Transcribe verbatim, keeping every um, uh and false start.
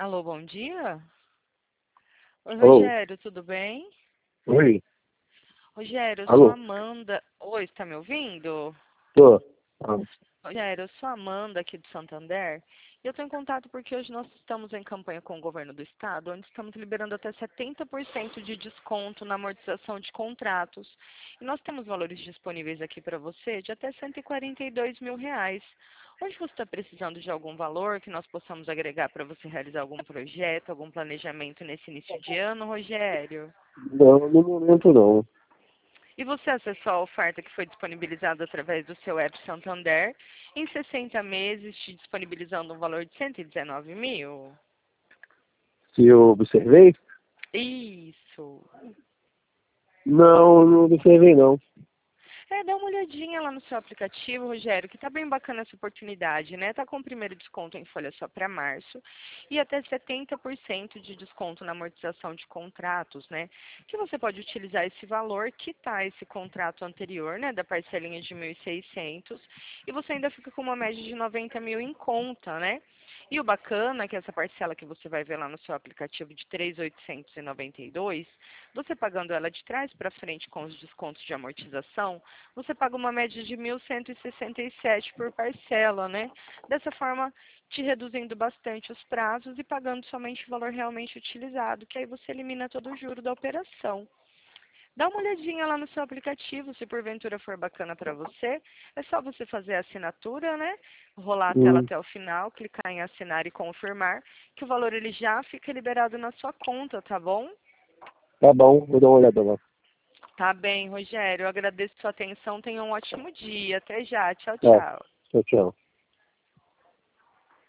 Alô, bom dia. Oi, Alô? Rogério, tudo bem? Oi? Rogério, eu sou a Alô? Amanda. Oi, está me ouvindo? Tô. Ah, Rogério, eu sou a Amanda aqui do Santander. E eu estou em contato porque hoje nós estamos em campanha com o governo do estado, onde estamos liberando até setenta por cento de desconto na amortização de contratos. E nós temos valores disponíveis aqui para você de até cento e quarenta e dois mil reais. Hoje você está precisando de algum valor que nós possamos agregar para você realizar algum projeto, algum planejamento nesse início de ano, Rogério? não, no momento não. E você acessou a oferta que foi disponibilizada através do seu app Santander em sessenta meses, te disponibilizando um valor de cento e dezenove mil? Se eu observei? Isso. Não, não observei não. É, dá uma olhadinha lá no seu aplicativo, Rogério, que tá bem bacana essa oportunidade, né? Tá com o primeiro desconto em folha só para março e até setenta por cento de desconto na amortização de contratos, né? Que você pode utilizar esse valor, quitar esse contrato anterior, né, da parcelinha de mil e seiscentos, e você ainda fica com uma média de noventa mil em conta, né? E o bacana é que essa parcela que você vai ver lá no seu aplicativo de três mil oitocentos e noventa e dois, você pagando ela de trás para frente com os descontos de amortização, você paga uma média de mil cento e sessenta e sete por parcela, né? Dessa forma, te reduzindo bastante os prazos e pagando somente o valor realmente utilizado, que aí você elimina todo o juro da operação. Dá uma olhadinha lá no seu aplicativo, se porventura for bacana para você. É só você fazer a assinatura, né? Rolar a tela Hum, até o final, clicar em assinar e confirmar, que o valor ele já fica liberado na sua conta, tá bom? tá bom, vou dar uma olhada lá. Tá bem, Rogério. Eu agradeço sua atenção. Tenha um ótimo dia. Até já. Tchau, Tá, tchau. tchau, tchau.